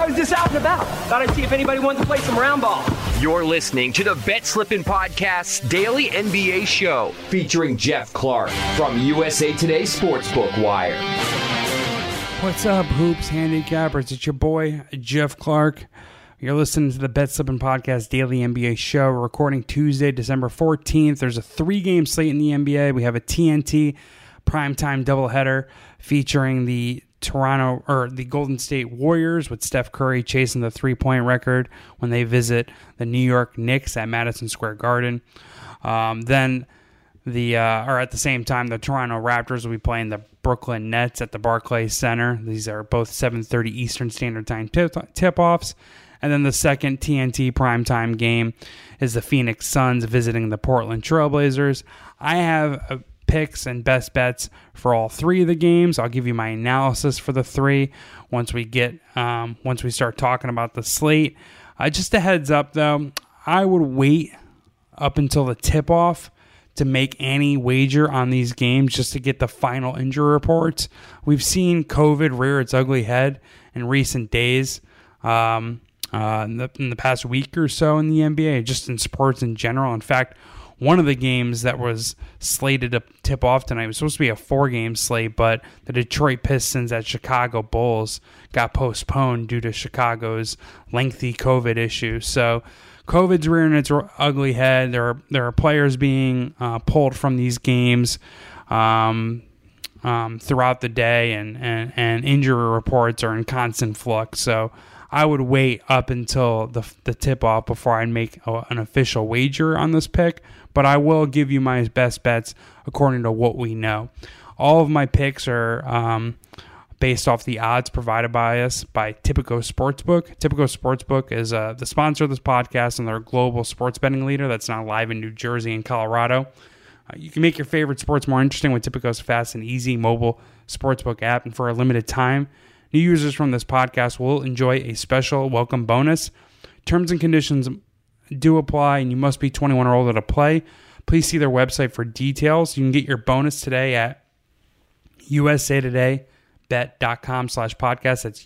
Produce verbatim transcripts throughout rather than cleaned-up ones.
I was just out and about. Thought I'd see if anybody wanted to play some round ball. You're listening to the Bet Slippin' Podcast's daily N B A show, featuring Jeff Clark from U S A Today Sportsbook Wire. What's up, Hoops Handicappers? It's your boy, Jeff Clark. You're listening to the Bet Slippin' Podcast daily N B A show, recording Tuesday, December fourteenth. There's a three-game slate in the N B A. We have a T N T primetime doubleheader featuring the Toronto or the Golden State Warriors with Steph Curry chasing the three-point record when they visit the New York Knicks at Madison Square Garden. Um, then the uh, or at the same time, the Toronto Raptors will be playing the Brooklyn Nets at the Barclays Center. These are both seven thirty Eastern Standard Time tip- tip-offs. And then the second T N T primetime game is the Phoenix Suns visiting the Portland Trailblazers. I have uh, picks and best bets for all three of the games. I'll give you my analysis for the three once we get um, once we start talking about the slate. Uh, just a heads up, though, I would wait up until the tip-off to make any wager on these games just to get the final injury reports. We've seen COVID rear its ugly head in recent days. Um, Uh, in, the, in the past week or so in the N B A, just in sports in general. In fact, one of the games that was slated to tip off tonight was supposed to be a four-game slate, but the Detroit Pistons at Chicago Bulls got postponed due to Chicago's lengthy COVID issue. So COVID's rearing its ugly head. There are, there are players being uh, pulled from these games um, um, throughout the day, and, and, and injury reports are in constant flux. So I would wait up until the the tip-off before I make a, an official wager on this pick, but I will give you my best bets according to what we know. All of my picks are um, based off the odds provided by us by Tipico Sportsbook. Tipico Sportsbook is uh, the sponsor of this podcast, and they're a global sports betting leader that's now live in New Jersey and Colorado. Uh, you can make your favorite sports more interesting with Tipico's fast and easy mobile sportsbook app, and for a limited time, new users from this podcast will enjoy a special welcome bonus. Terms and conditions do apply, and you must be twenty-one or older to play. Please see their website for details. You can get your bonus today at usatodaybet.com slash podcast. That's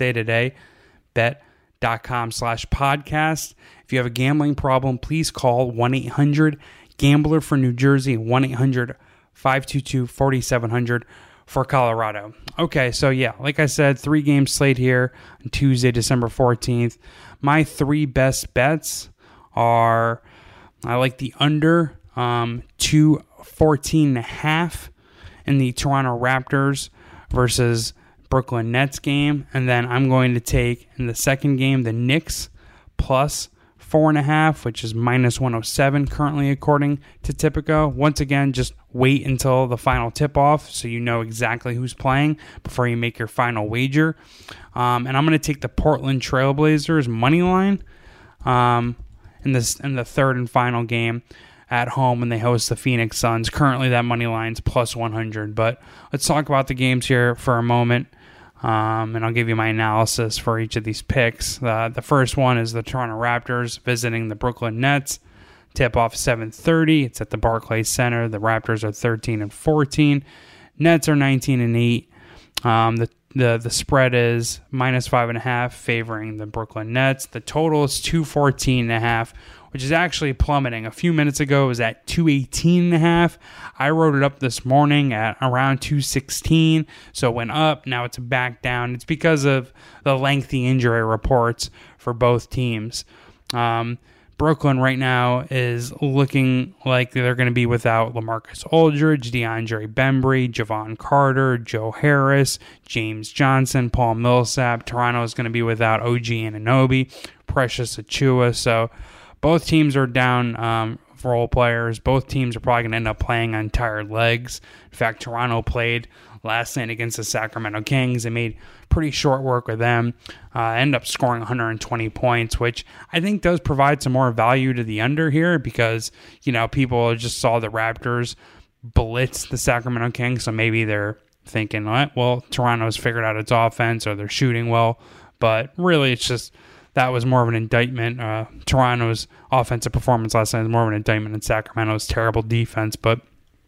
usatodaybet.com slash podcast. If you have a gambling problem, please call one eight hundred gambler for New Jersey, one eight hundred five two two four seven zero zero for Colorado. Okay, so yeah, like I said, three game slate here on Tuesday, December fourteenth. My three best bets are, I like the under um, two fourteen and a half in the Toronto Raptors versus Brooklyn Nets game. And then I'm going to take in the second game the Knicks plus four and a half, which is minus one oh seven currently according to Tipico. Once again, just wait until the final tip-off so you know exactly who's playing before you make your final wager. Um, and I'm going to take the Portland Trailblazers money line um, in this in the third and final game at home when they host the Phoenix Suns. Currently, that money line's plus one hundred. But let's talk about the games here for a moment. Um, and I'll give you my analysis for each of these picks. Uh, the first one is the Toronto Raptors visiting the Brooklyn Nets. Tip-off seven thirty. It's at the Barclays Center. The Raptors are thirteen and fourteen. Nets are nineteen and eight. Um, the, the the spread is minus five and a half, favoring the Brooklyn Nets. The total is two fourteen and a half, which is actually plummeting. A few minutes ago, it was at two eighteen and a half. I wrote it up this morning at around two sixteen, so it went up. Now it's back down. It's because of the lengthy injury reports for both teams. Um, Brooklyn right now is looking like they're going to be without LaMarcus Aldridge, DeAndre Bembry, Javon Carter, Joe Harris, James Johnson, Paul Millsap. Toronto is going to be without O G Anunoby, Precious Achiuwa. So both teams are down um, role players. Both teams are probably going to end up playing on tired legs. In fact, Toronto played last night against the Sacramento Kings. They made pretty short work with them. Uh, ended up scoring one hundred twenty points, which I think does provide some more value to the under here because, you know, people just saw the Raptors blitz the Sacramento Kings, so maybe they're thinking, well, Toronto's figured out its offense or they're shooting well. But really, it's just that was more of an indictment. Uh, Toronto's offensive performance last night is more of an indictment in Sacramento's terrible defense. But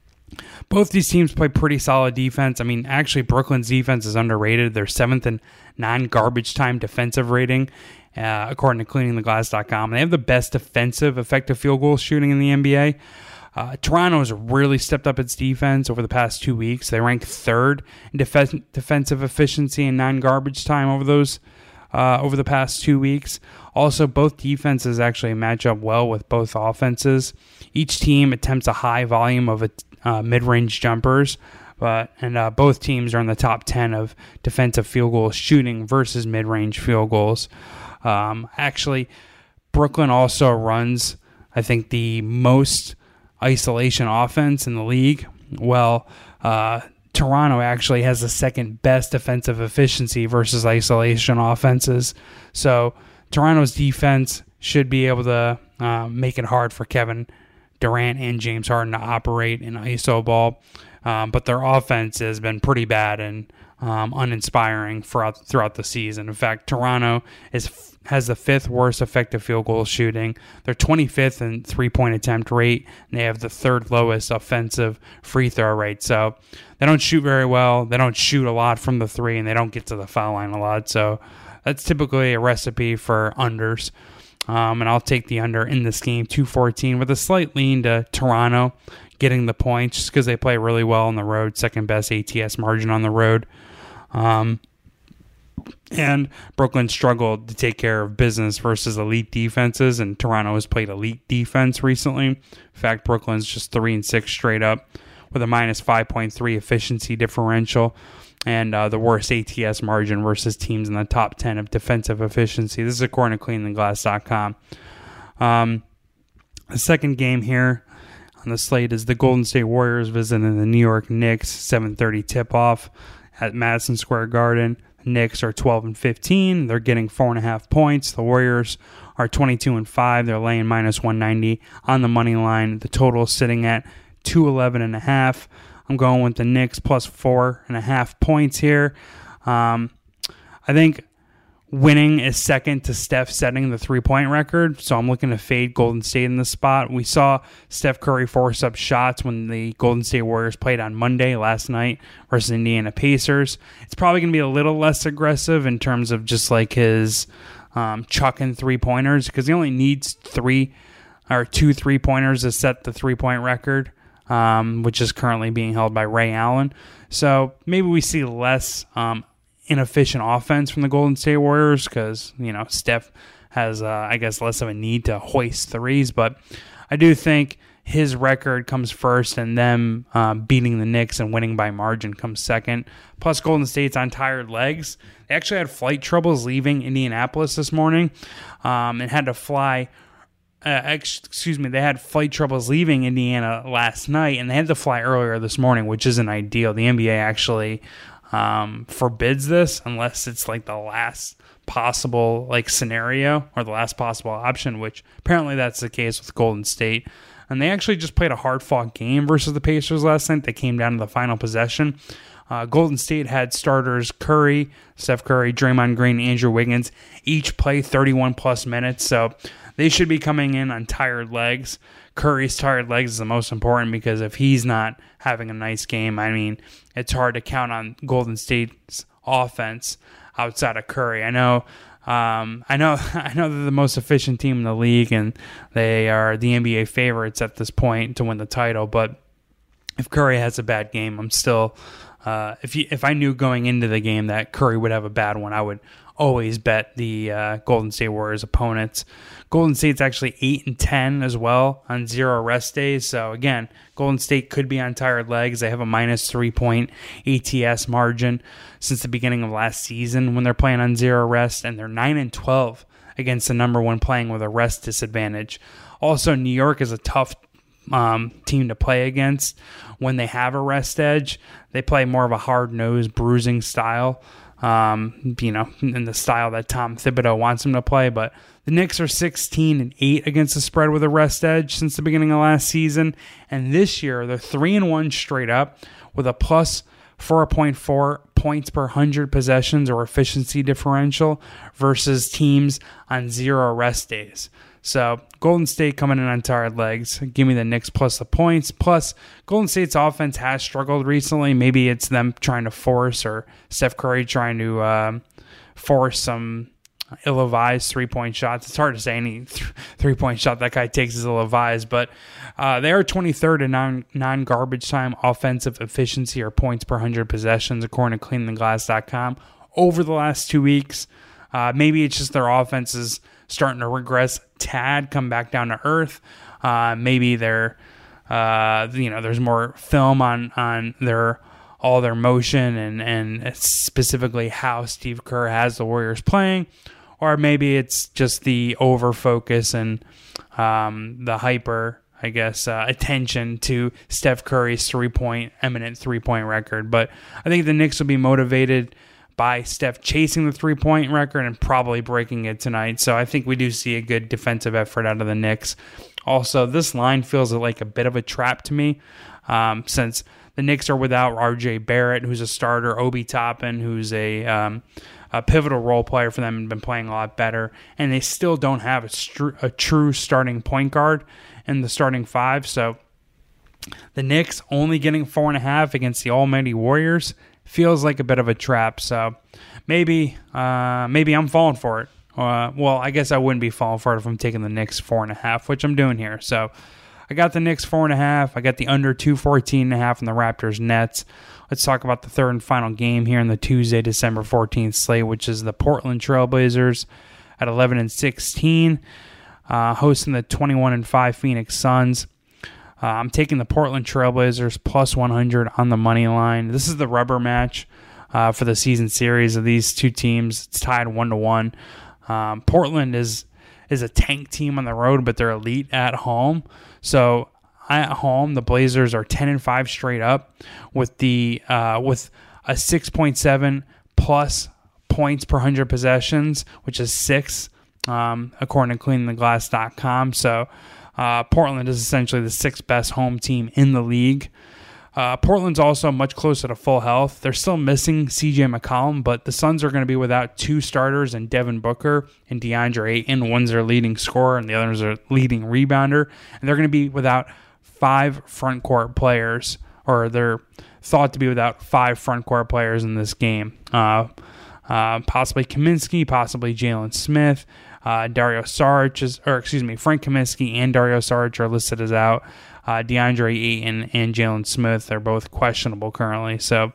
both these teams play pretty solid defense. I mean, actually, Brooklyn's defense is underrated. They're seventh and non-garbage time defensive rating, uh, according to cleaning the glass dot com. They have the best defensive effective field goal shooting in the N B A. Uh, Toronto has really stepped up its defense over the past two weeks. They rank third in def- defensive efficiency and non-garbage time over those uh, over the past two weeks. Also, both defenses actually match up well with both offenses. Each team attempts a high volume of uh, mid-range jumpers, but and uh, both teams are in the top ten of defensive field goal shooting versus mid-range field goals. Um, actually, Brooklyn also runs, I think, the most isolation offense in the league. Well, uh, Toronto actually has the second best defensive efficiency versus isolation offenses. So Toronto's defense should be able to uh, make it hard for Kevin Durant and James Harden to operate in I S O ball. Um, but their offense has been pretty bad and um, uninspiring throughout, throughout the season. In fact, Toronto is has the fifth worst effective field goal shooting. They're twenty-fifth in three-point attempt rate, and they have the third lowest offensive free throw rate. So they don't shoot very well. They don't shoot a lot from the three, and they don't get to the foul line a lot. So that's typically a recipe for unders. Um, and I'll take the under in this game, two fourteen, with a slight lean to Toronto getting the points just because they play really well on the road, second best A T S margin on the road. Um, and Brooklyn struggled to take care of business versus elite defenses, and Toronto has played elite defense recently. In fact, Brooklyn's just three and six straight up with a minus five point three efficiency differential and uh, the worst A T S margin versus teams in the top ten of defensive efficiency. This is according to cleaning the glass dot com. Um, the second game here on the slate is the Golden State Warriors visiting the New York Knicks, seven thirty tip-off at Madison Square Garden. The Knicks are twelve and fifteen. They're getting four and a half points. The Warriors are twenty-two and five. They're laying minus one ninety on the money line. The total is sitting at two eleven and a half. I'm going with the Knicks plus four and a half points here. Um, I think winning is second to Steph setting the three-point record, so I'm looking to fade Golden State in this spot. We saw Steph Curry force up shots when the Golden State Warriors played on Monday last night versus Indiana Pacers. It's probably going to be a little less aggressive in terms of just like his um, chucking three-pointers because he only needs three or two three-pointers to set the three-point record. Um, which is currently being held by Ray Allen. So maybe we see less um, inefficient offense from the Golden State Warriors because, you know, Steph has, uh, I guess, less of a need to hoist threes. But I do think his record comes first and them um, beating the Knicks and winning by margin comes second. Plus, Golden State's on tired legs. They actually had flight troubles leaving Indianapolis this morning um, and had to fly Uh, excuse me, they had flight troubles leaving Indiana last night, and they had to fly earlier this morning, which isn't ideal. The N B A actually um, forbids this unless it's like the last possible like scenario or the last possible option, which apparently that's the case with Golden State. And they actually just played a hard-fought game versus the Pacers last night. They came down to the final possession. Uh, Golden State had starters Curry, Steph Curry, Draymond Green, Andrew Wiggins, each play thirty-one plus minutes, so they should be coming in on tired legs. Curry's tired legs is the most important because if he's not having a nice game, I mean, it's hard to count on Golden State's offense outside of Curry. I know, um, I know, I know they're the most efficient team in the league, and they are the N B A favorites at this point to win the title. But if Curry has a bad game, I'm still. Uh, if you, if I knew going into the game that Curry would have a bad one, I would always bet the uh, Golden State Warriors opponents. Golden State's actually eight and ten as well on zero rest days. So again, Golden State could be on tired legs. They have a minus three point A T S margin since the beginning of last season when they're playing on zero rest, and they're nine and twelve against the number one playing with a rest disadvantage. Also, New York is a tough um, team to play against when they have a rest edge. They play more of a hard-nosed, bruising style. Um, you know, in the style that Tom Thibodeau wants him to play. But the Knicks are sixteen and eight against the spread with a rest edge since the beginning of last season, and this year they're three and one straight up with a plus four point four points per hundred possessions or efficiency differential versus teams on zero rest days. So Golden State coming in on tired legs. Give me the Knicks plus the points. Plus, Golden State's offense has struggled recently. Maybe it's them trying to force or Steph Curry trying to um, force some ill-advised three-point shots. It's hard to say any th- three-point shot that guy takes is ill-advised, but uh, they are twenty-third in non- non-garbage time offensive efficiency or points per one hundred possessions, according to clean the glass dot com. Over the last two weeks, uh, maybe it's just their offense is starting to regress tad, come back down to earth. Uh, maybe they're, uh, you know, there's more film on on their all their motion and and specifically how Steve Kerr has the Warriors playing. Or maybe it's just the over focus and um, the hyper, I guess, uh, attention to Steph Curry's three-point, eminent three-point record. But I think the Knicks will be motivated by Steph chasing the three-point record and probably breaking it tonight. So I think we do see a good defensive effort out of the Knicks. Also, this line feels like a bit of a trap to me um, since the Knicks are without R J Barrett, who's a starter, Obi Toppin, who's a... Um, a pivotal role player for them and been playing a lot better, and they still don't have a, str- a true starting point guard in the starting five. So the Knicks only getting four and a half against the almighty Warriors feels like a bit of a trap. So maybe uh, maybe I'm falling for it. Uh, well, I guess I wouldn't be falling for it if I'm taking the Knicks four and a half, which I'm doing here. So I got the Knicks four and a half. I got the under two fourteen and a half in the Raptors Nets. Let's talk about the third and final game here in the Tuesday, December fourteenth slate, which is the Portland Trailblazers at eleven and sixteen, uh, hosting the twenty-one and five Phoenix Suns. Uh, I'm taking the Portland Trailblazers plus one hundred on the money line. This is the rubber match uh, for the season series of these two teams. It's tied one to one. Um, Portland is is a tank team on the road, but they're elite at home. So at home, the Blazers are ten and five straight up with the uh, with a six point seven plus points per one hundred possessions, which is six, um, according to clean the glass dot com. So uh, Portland is essentially the sixth best home team in the league. Uh, Portland's also much closer to full health. They're still missing C J McCollum, but the Suns are going to be without two starters in Devin Booker and DeAndre Ayton. One's their leading scorer and the other's their leading rebounder. And they're going to be without five front court players, or they're thought to be without five front court players in this game. Uh, uh, possibly Kaminsky, possibly Jalen Smith. Uh, Dario Saric is, or excuse me, Frank Kaminsky and Dario Saric are listed as out. Uh, DeAndre Ayton and Jalen Smith are both questionable currently. So,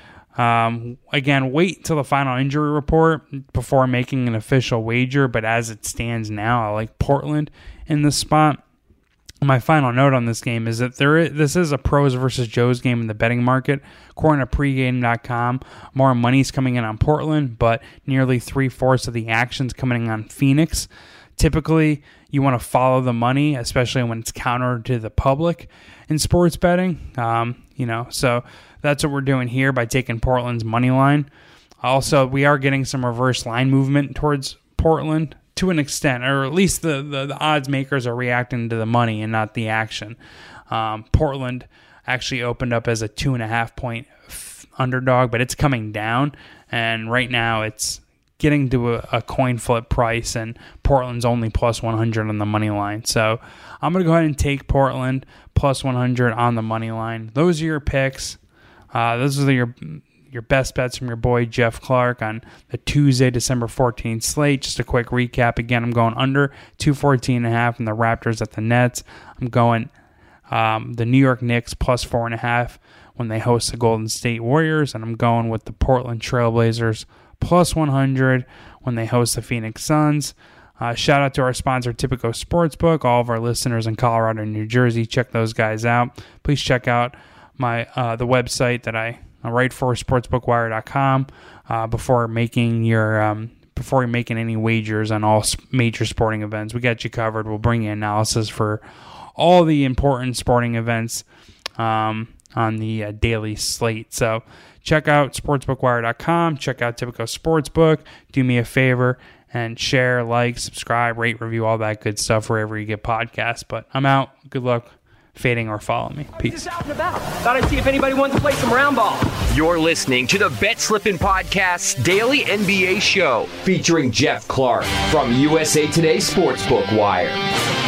um, again, wait till the final injury report before making an official wager. But as it stands now, I like Portland in this spot. My final note on this game is that there is, this is a pros versus Joes game in the betting market. According to pregame dot com, more money's coming in on Portland, but nearly three-fourths of the action's coming in on Phoenix. Typically, you want to follow the money, especially when it's counter to the public in sports betting. Um, you know, so that's what we're doing here by taking Portland's money line. Also, we are getting some reverse line movement towards Portland to an extent, or at least the, the, the odds makers are reacting to the money and not the action. Um, Portland actually opened up as a two and a half point f- underdog, but it's coming down, and right now it's getting to a, a coin flip price, and Portland's only plus one hundred on the money line. So I'm going to go ahead and take Portland plus one hundred on the money line. Those are your picks. Uh, those are your your best bets from your boy Jeff Clark on the Tuesday, December fourteenth slate. Just a quick recap. Again, I'm going under two fourteen and a half in the Raptors at the Nets. I'm going um, the New York Knicks plus four and a half when they host the Golden State Warriors, and I'm going with the Portland Trailblazers plus one hundred when they host the Phoenix Suns. Uh, shout out to our sponsor, Tipico Sportsbook. All of our listeners in Colorado and New Jersey, check those guys out. Please check out my uh, the website that I write for, sportsbook wire dot com, uh, before making your um, before you're making any wagers on all major sporting events. We got you covered. We'll bring you analysis for all the important sporting events um, on the uh, daily slate. So check out sportsbook wire dot com. Check out Tipico Sportsbook. Do me a favor and share, like, subscribe, rate, review, all that good stuff wherever you get podcasts. But I'm out. Good luck fading or follow me. Peace. Just out and about. Thought I'd see if anybody wanted to play some round ball. You're listening to the Bet Slippin' Podcast's daily N B A show featuring Jeff Clark from U S A Today Sportsbook Wire.